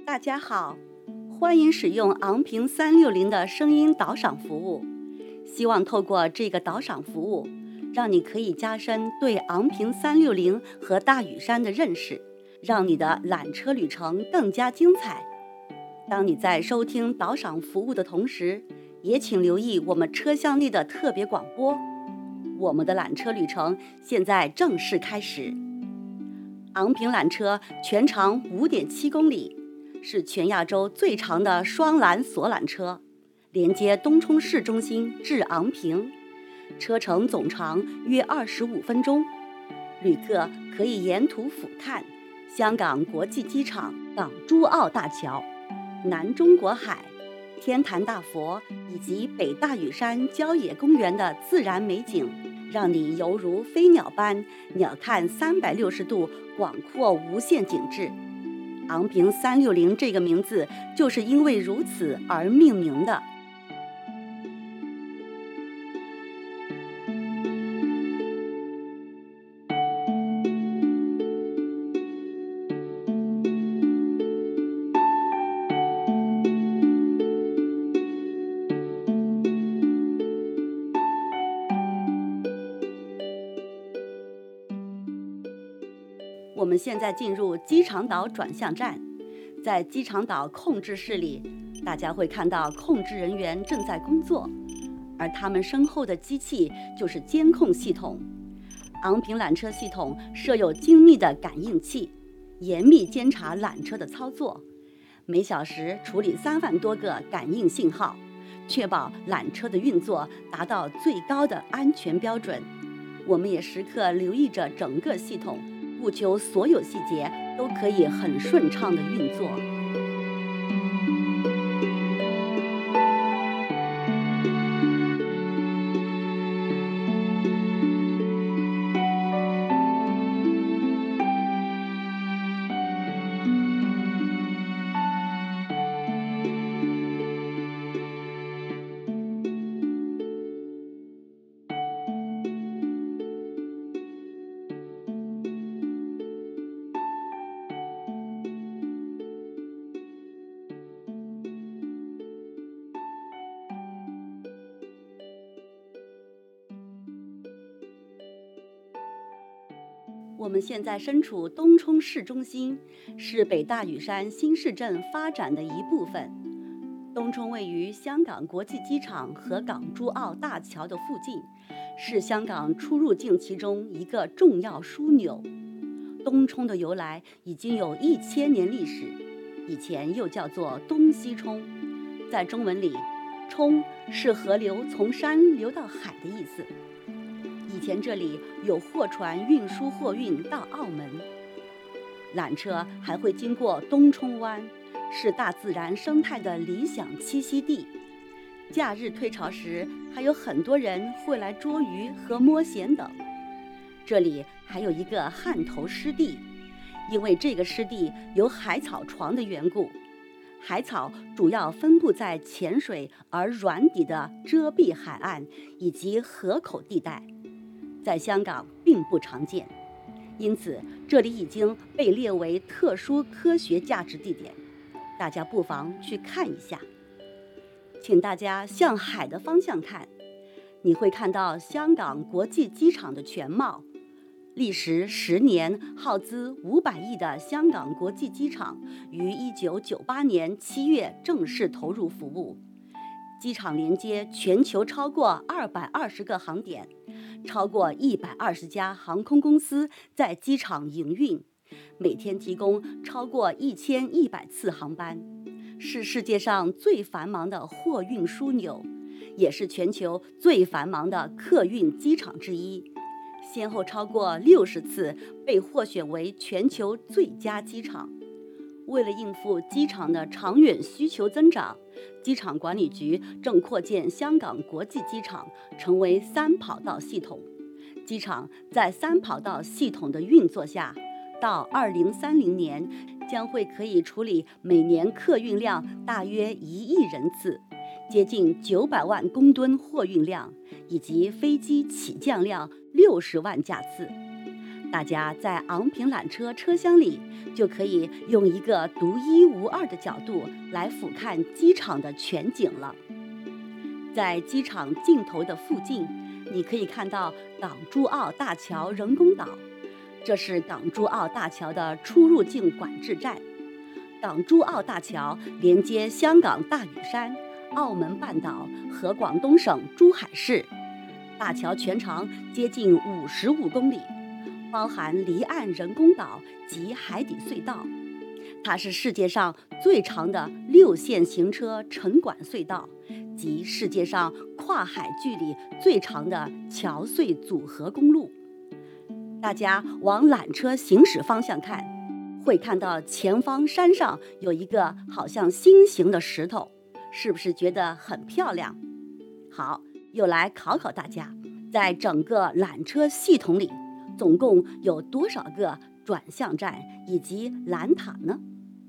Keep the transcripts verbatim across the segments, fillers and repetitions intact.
大家好，欢迎使用昂平三六零的声音导赏服务。希望透过这个导赏服务，让你可以加深对昂平三六零和大屿山的认识，让你的缆车旅程更加精彩。当你在收听导赏服务的同时，也请留意我们车厢内的特别广播。我们的缆车旅程现在正式开始。昂平缆车全长 五点七公里，是全亚洲最长的双缆索缆车，连接东冲市中心至昂平，车程总长约二十五分钟。旅客可以沿途俯瞰香港国际机场、港珠澳大桥、南中国海、天坛大佛以及北大屿山郊野公园的自然美景，让你犹如飞鸟般鸟瞰三百六十度广阔无限景致。昂平三六零这个名字就是因为如此而命名的。我们现在进入机场岛转向站，在机场岛控制室里，大家会看到控制人员正在工作，而他们身后的机器就是监控系统。昂平缆车系统设有精密的感应器，严密监察缆车的操作，每小时处理三万多个感应信号，确保缆车的运作达到最高的安全标准。我们也时刻留意着整个系统，务求所有细节都可以很顺畅地运作。我们现在身处东冲市中心，是北大屿山新市镇发展的一部分。东冲位于香港国际机场和港珠澳大桥的附近，是香港出入境其中一个重要枢纽。东冲的由来已经有一千年历史，以前又叫做东西冲。在中文里，冲是河流从山流到海的意思。以前这里有货船运输货运到澳门，缆车还会经过东冲湾，是大自然生态的理想栖息地。假日退潮时，还有很多人会来捉鱼和摸蚬等。这里还有一个汉头湿地，因为这个湿地有海草床的缘故，海草主要分布在浅水而软底的遮蔽海岸以及河口地带，在香港并不常见，因此这里已经被列为特殊科学价值地点，大家不妨去看一下。请大家向海的方向看，你会看到香港国际机场的全貌。历时十年、耗资五百亿的香港国际机场于一九九八年七月正式投入服务。机场连接全球超过二百二十个航点，超过一百二十家航空公司在机场营运，每天提供超过一千一百次航班，是世界上最繁忙的货运枢纽，也是全球最繁忙的客运机场之一，先后超过六十次被获选为全球最佳机场。为了应付机场的长远需求增长，机场管理局正扩建香港国际机场，成为三跑道系统。机场在三跑道系统的运作下，到二零三零年将会可以处理每年客运量大约一亿人次，接近九百万公吨货运量，以及飞机起降量六十万架次。 大家在昂坪缆车车厢里，就可以用一个独一无二的角度来俯瞰机场的全景了。在机场尽头的附近，你可以看到港珠澳大桥人工岛，这是港珠澳大桥的出入境管制站。港珠澳大桥连接香港大屿山、澳门半岛和广东省珠海市，大桥全长接近五十五公里，包含离岸人工岛及海底隧道。它是世界上最长的六线行车城管隧道，及世界上跨海距离最长的桥隧组合公路。大家往缆车行驶方向看，会看到前方山上有一个好像心形的石头，是不是觉得很漂亮？好，又来考考大家，在整个缆车系统里，总共有多少个转向站以及缆塔呢？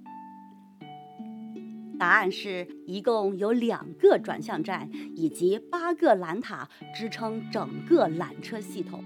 答案是一共有两个转向站以及八个缆塔支撑整个缆车系统。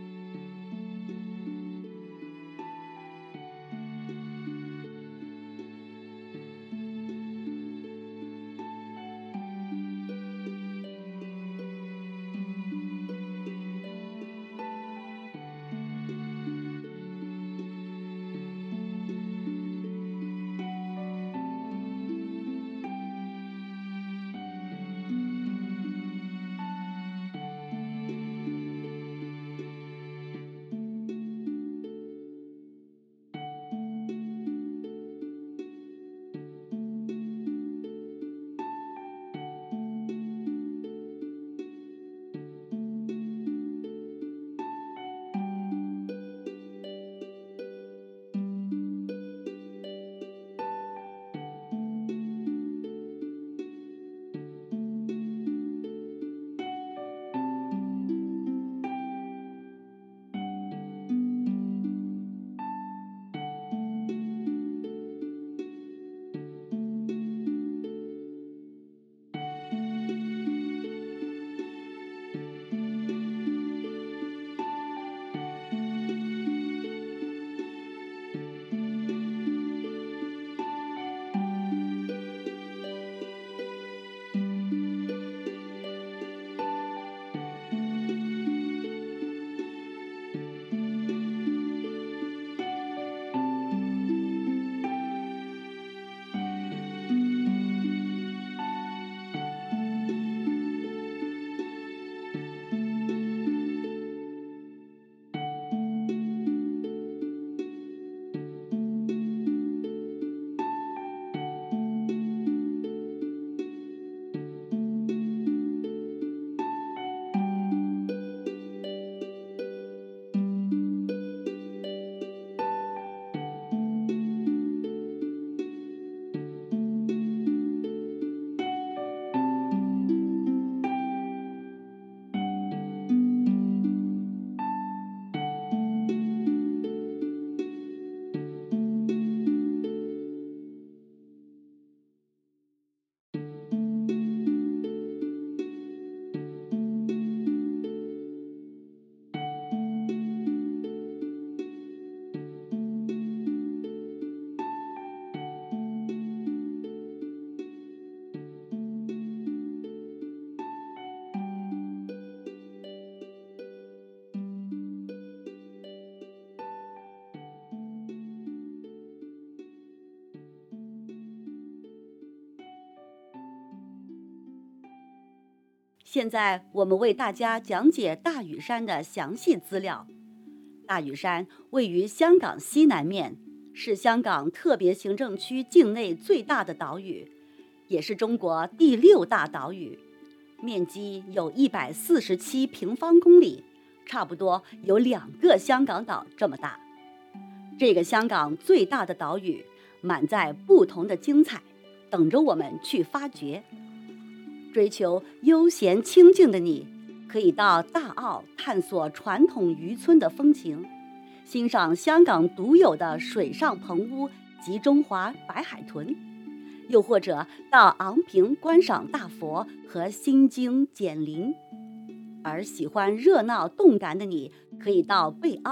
现在我们为大家讲解大屿山的详细资料。大屿山位于香港西南面，是香港特别行政区境内最大的岛屿，也是中国第六大岛屿，面积有一百四十七平方公里，差不多有两个香港岛这么大。这个香港最大的岛屿满载不同的精彩，等着我们去发掘。追求悠闲清静的你，可以到大澳探索传统渔村的风情，欣赏香港独有的水上棚屋及中华白海豚，又或者到昂坪观赏大佛和心经减龄。而喜欢热闹动感的你，可以到贝澳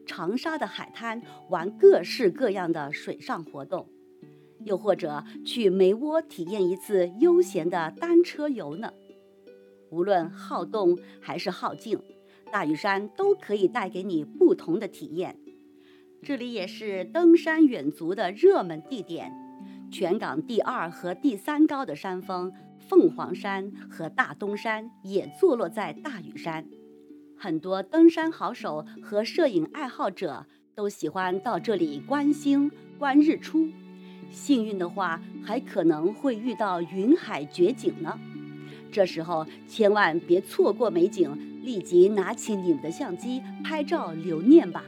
长沙的海滩玩各式各样的水上活动，又或者去梅窝体验一次悠闲的单车游呢。无论好动还是好静，大屿山都可以带给你不同的体验。这里也是登山远足的热门地点，全港第二和第三高的山峰凤凰山和大东山也坐落在大屿山。很多登山好手和摄影爱好者都喜欢到这里观星、观日出，幸运的话还可能会遇到云海绝景呢。这时候千万别错过美景，立即拿起你们的相机拍照留念吧。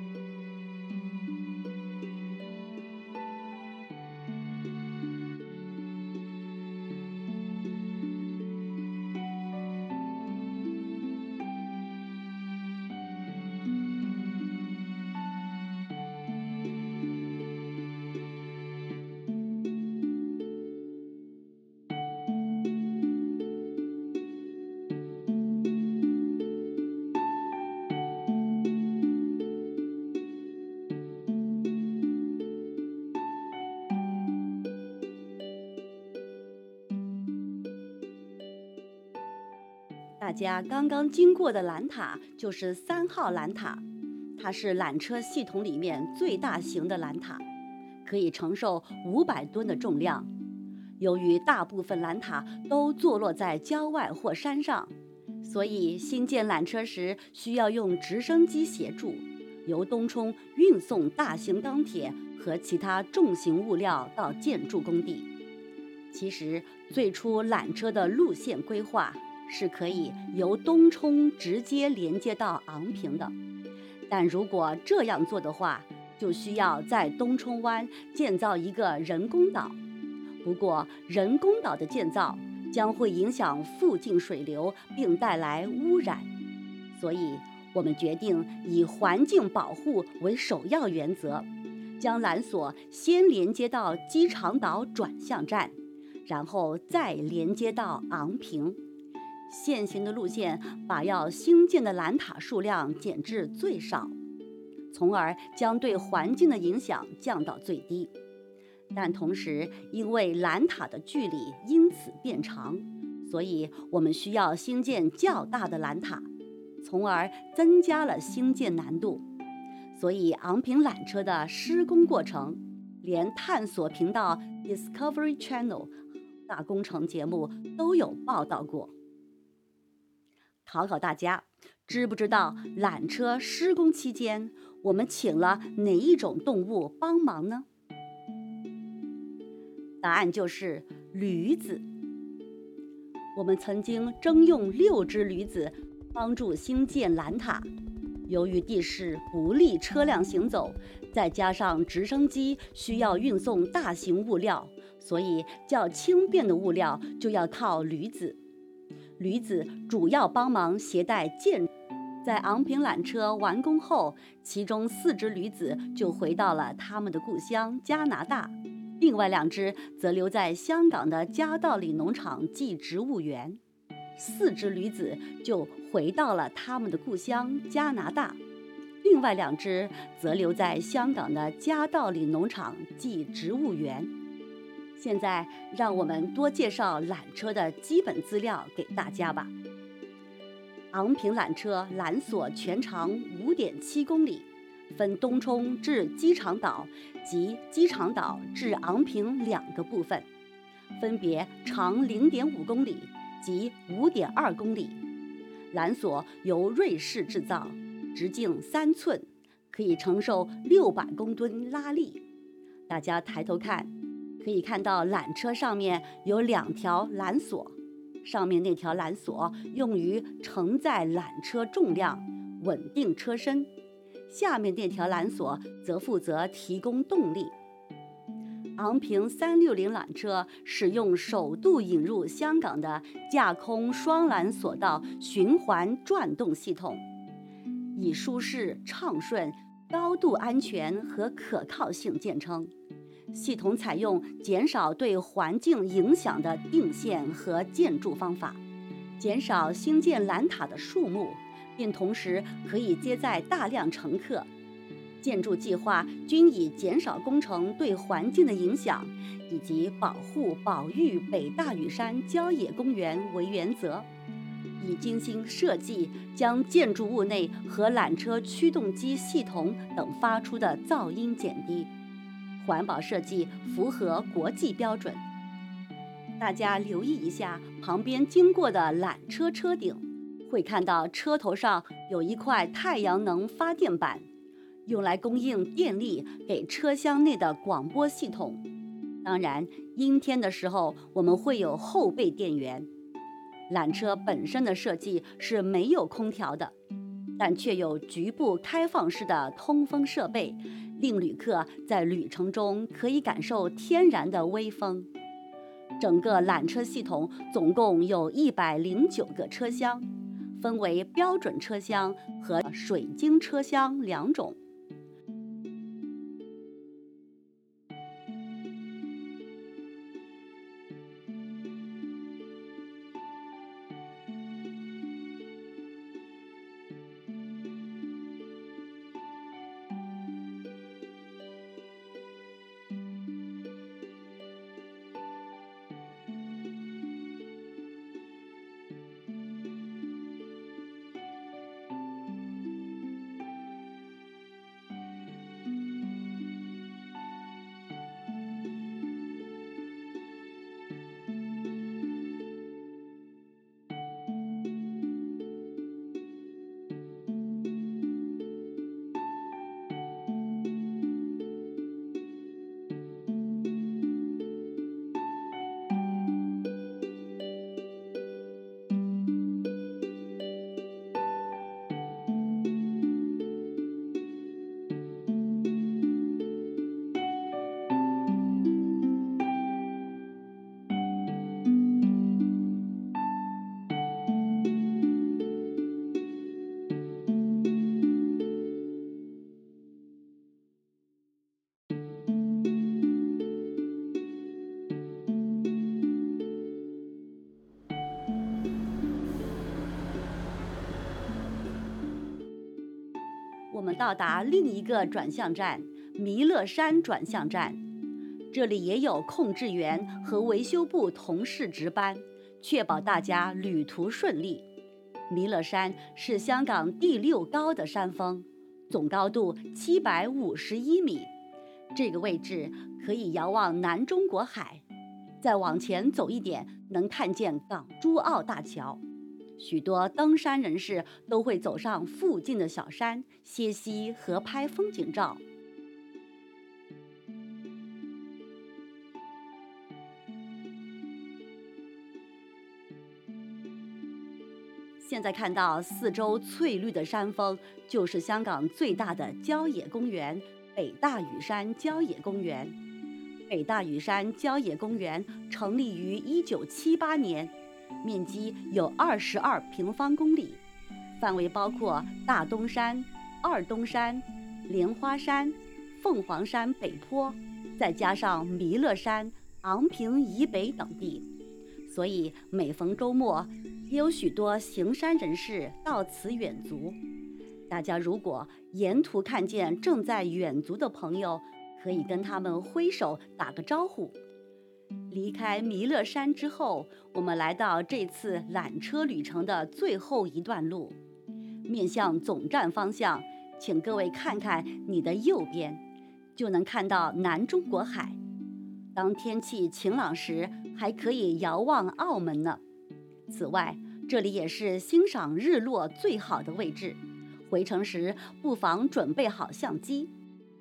大家刚刚经过的缆塔就是三号缆塔，它是缆车系统里面最大型的缆塔，可以承受五百吨的重量。由于大部分缆塔都坐落在郊外或山上，所以新建缆车时需要用直升机协助，由东冲运送大型钢铁和其他重型物料到建筑工地。其实最初缆车的路线规划是可以由东冲直接连接到昂坪的，但如果这样做的话，就需要在东冲湾建造一个人工岛。不过人工岛的建造将会影响附近水流并带来污染，所以我们决定以环境保护为首要原则，将缆索先连接到机场岛转向站，然后再连接到昂坪。现行的路线把要兴建的缆塔数量减至最少，从而将对环境的影响降到最低。但同时，因为缆塔的距离因此变长，所以我们需要兴建较大的缆塔，从而增加了兴建难度。所以昂坪缆车的施工过程，连探索频道 Discovery Channel 大工程节目都有报道过。考考大家，知不知道缆车施工期间我们请了哪一种动物帮忙呢？答案就是驴子。我们曾经征用六只驴子帮助兴建缆塔，由于地势不利车辆行走，再加上直升机需要运送大型物料，所以较轻便的物料就要靠驴子。驴子主要帮忙携带建筑。在昂坪缆车完工后，其中四只驴子就回到了他们的故乡加拿大，另外两只则留在香港的嘉道理农场技植物园。四只驴子就回到了他们的故乡加拿大，另外两只则留在香港的嘉道理农场技植物园。现在让我们多介绍缆车的基本资料给大家吧。昂坪缆车缆索全长 五点七公里，分东冲至机场岛及机场岛至昂坪两个部分，分别长 零点五公里及 五点二公里。缆索由瑞士制造，直径三寸，可以承受六百公吨拉力。大家抬头看，可以看到缆车上面有两条缆索，上面那条缆索用于承载缆车重量，稳定车身，下面那条缆索则负责提供动力。昂坪三六零缆车使用首度引入香港的架空双缆索道循环转动系统，以舒适、畅顺、高度安全和可靠性见称。系统采用减少对环境影响的定线和建筑方法，减少兴建缆塔的数目，并同时可以接载大量乘客， 建筑计划均以减少工程对环境的影响以及保护保育北大屿山郊野公园为原则，以精心设计将建筑物内和缆车驱动机系统等发出的噪音减低，环保设计符合国际标准。大家留意一下旁边经过的缆车车顶，会看到车头上有一块太阳能发电板，用来供应电力给车厢内的广播系统。当然，阴天的时候我们会有后备电源。缆车本身的设计是没有空调的，但却有局部开放式的通风设备，令旅客在旅程中可以感受天然的微风。整个缆车系统总共有一百零九个车厢，分为标准车厢和水晶车厢两种。我们到达另一个转向站弥勒山转向站，这里也有控制员和维修部同事值班，确保大家旅途顺利。弥勒山是香港第六高的山峰，总高度七百五十一米，这个位置可以遥望南中国海，再往前走一点能看见港珠澳大桥。许多登山人士都会走上附近的小山歇息和拍风景照。现在看到四周翠绿的山峰，就是香港最大的郊野公园北大屿山郊野公园。北大屿山郊野公园成立于一九七八年，面积有二十二平方公里，范围包括大东山、二东山、莲花山、凤凰山北坡，再加上弥勒山、昂坪以北等地。所以每逢周末，也有许多行山人士到此远足。大家如果沿途看见正在远足的朋友，可以跟他们挥手打个招呼。离开弥勒山之后，我们来到这次缆车旅程的最后一段路，面向总站方向，请各位看看你的右边，就能看到南中国海。当天气晴朗时，还可以遥望澳门呢。此外，这里也是欣赏日落最好的位置，回程时不妨准备好相机。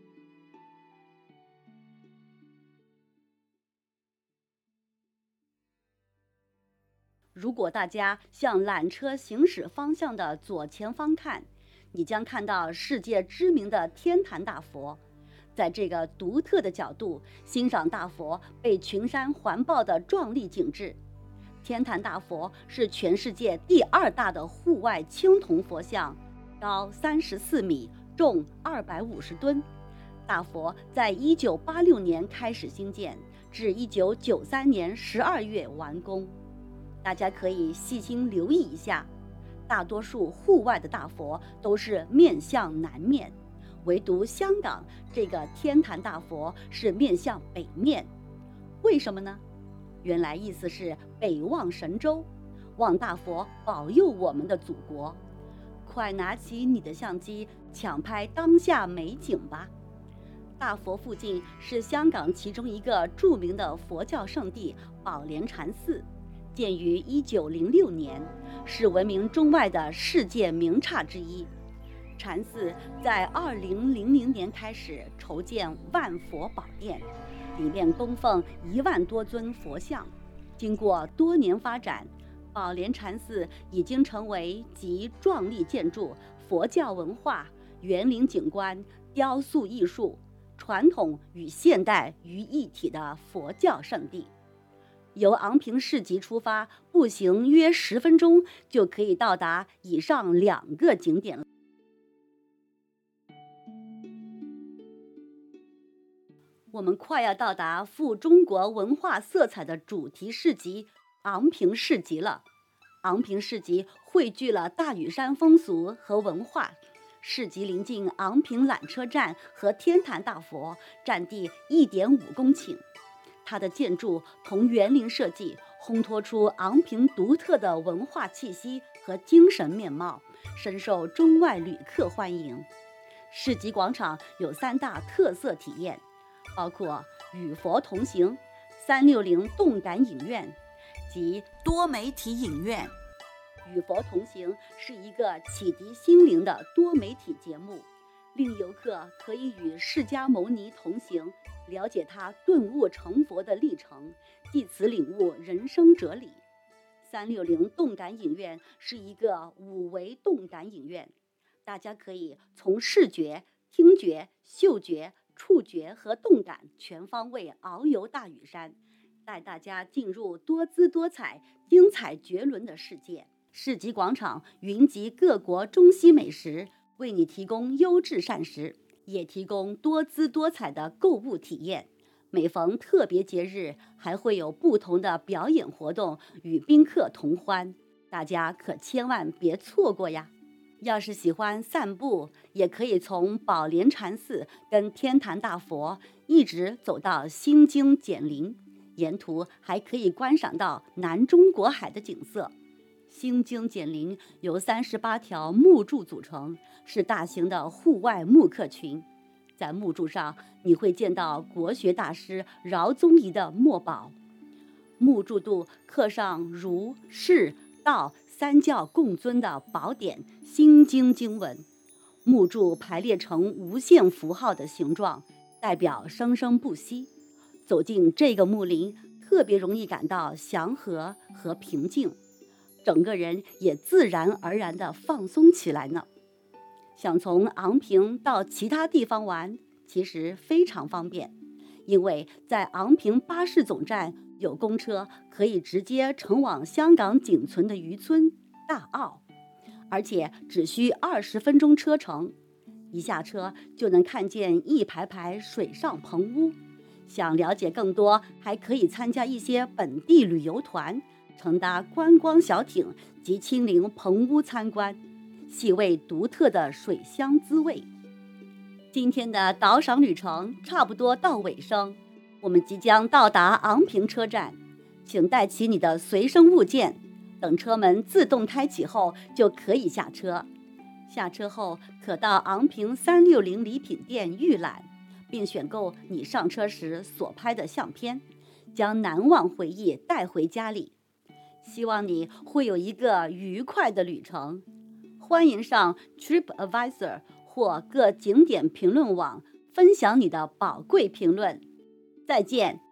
如果大家向缆车行驶方向的左前方看，你将看到世界知名的天坛大佛。在这个独特的角度欣赏大佛被群山环抱的壮丽景致。天坛大佛是全世界第二大的户外青铜佛像，高三十四米，重二百五十吨。大佛在一九八六年开始兴建，至一九九三年十二月完工。大家可以细心留意一下，大多数户外的大佛都是面向南面， 唯独香港这个天坛大佛是面向北面，为什么呢？原来意思是北望神州，望大佛保佑我们的祖国。快拿起你的相机，抢拍当下美景吧！大佛附近是香港其中一个著名的佛教圣地宝莲禅寺，建于一九零六年，是闻名中外的世界名刹之一。禅寺在二零零零年开始筹建万佛宝殿，里面供奉一万多尊佛像。经过多年发展，宝莲禅寺已经成为集壮丽建筑、佛教文化、园林景观、雕塑艺术、传统与现代于一体的佛教圣地。由昂坪市集出发，步行约十分钟就可以到达以上两个景点了。我们快要到达富中国文化色彩的主题市集昂坪市集了。昂坪市集汇聚了大屿山风俗和文化。市集临近昂坪缆车站和天坛大佛，占地 一点五公顷。它的建筑同园林设计烘托出昂坪独特的文化气息和精神面貌，深受中外旅客欢迎。市集广场有三大特色体验，包括与佛同行、三六零动感影院及多媒体影院。与佛同行是一个启迪心灵的多媒体节目，令游客可以与释迦牟尼同行，了解他顿悟成佛的历程，借此领悟人生哲理。三六零动感影院是一个五维动感影院，大家可以从视觉、听觉、嗅觉、触觉和动感全方位遨游大屿山，带大家进入多姿多彩、精彩绝伦的世界。市集广场云集各国中西美食，为你提供优质膳食，也提供多姿多彩的购物体验。每逢特别节日，还会有不同的表演活动与宾客同欢，大家可千万别错过呀！要是喜欢散步，也可以从宝莲禅寺跟天坛大佛一直走到新津简林，沿途还可以观赏到南中国海的景色。新津简林由三十八条木柱组成，是大型的户外木刻群。在木柱上，你会见到国学大师饶宗颐的墨宝。木柱度刻上儒、释、道三教共尊的宝典《心经》经文，木柱排列成无限符号的形状，代表生生不息。走进这个木林，特别容易感到祥和和平静，整个人也自然而然地放松起来呢。想从昂坪到其他地方玩，其实非常方便，因为在昂坪巴士总站有公车可以直接乘往香港仅存的渔村大澳，而且只需二十分钟车程，一下车就能看见一排排水上棚屋。想了解更多，还可以参加一些本地旅游团，乘搭观光小艇及亲临棚屋参观，细味独特的水乡滋味。今天的导赏旅程差不多到尾声，我们即将到达昂坪车站，请带起你的随身物件，等车门自动开启后就可以下车。下车后可到昂坪三六零礼品店预览，并选购你上车时所拍的相片，将难忘回忆带回家里。希望你会有一个愉快的旅程。欢迎上 TripAdvisor 或各景点评论网分享你的宝贵评论。再见。